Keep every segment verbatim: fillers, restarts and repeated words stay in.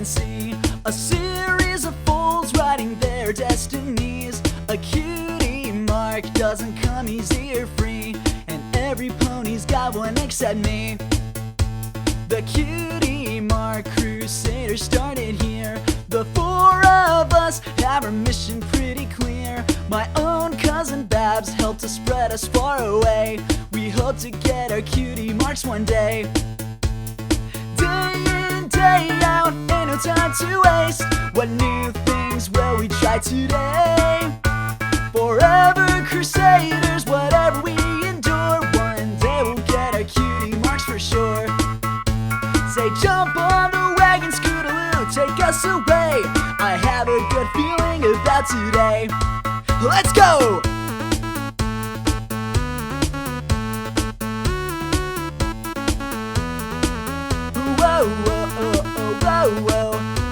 see a series of fools writing their destinies. A cutie mark doesn't come easy or free, and every pony's got one except me. The cutie mark crusader started here. The four of us have our mission pretty clear. My own cousin Babs helped to spread us far away. We hope to get our cutie marks one day. Day in, day out, ain't no time to waste. What new things will we try today? Forever crusaders, whatever we endure, one day we'll get our cutie marks for sure. Say jump on the wagon, Scootaloo, take us away. I have a good feeling about today. Let's go! Whoa, whoa, whoa, whoa, whoa.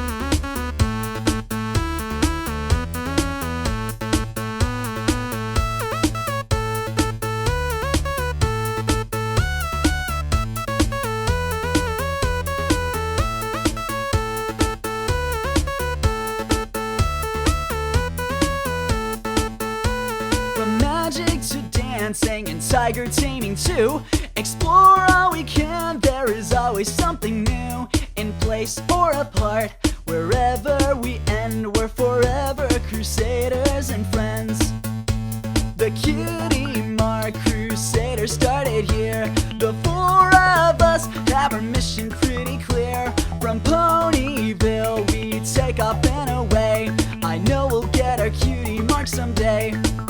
Magic to dancing and tiger taming too. Explore all we can, there is always something new. In place or apart, wherever we end, we're forever crusaders and friends. The cutie mark crusader started here. The four of us have our mission pretty clear. From Ponyville we take off and away. I know we'll get our cutie mark someday.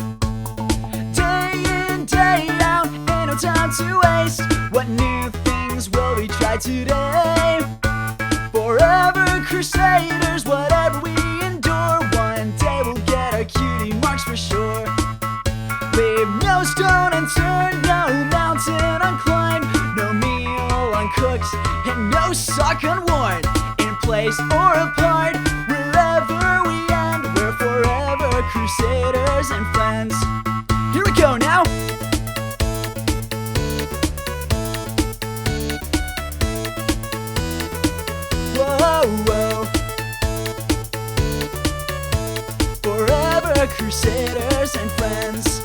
Day out, ain't no time to waste. What new things will we try today? Forever crusaders, whatever we endure, one day we'll get our cutie marks for sure. Leave no stone unturned, no mountain unclimbed, no meal uncooked, and no sock unworn. In place or apart, wherever we end, we're forever crusaders and friends. Here we go now! Whoa, whoa. Forever crusaders and friends.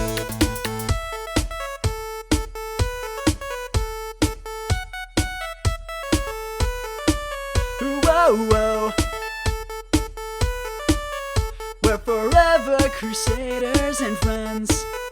Whoa, whoa. We're forever crusaders and friends.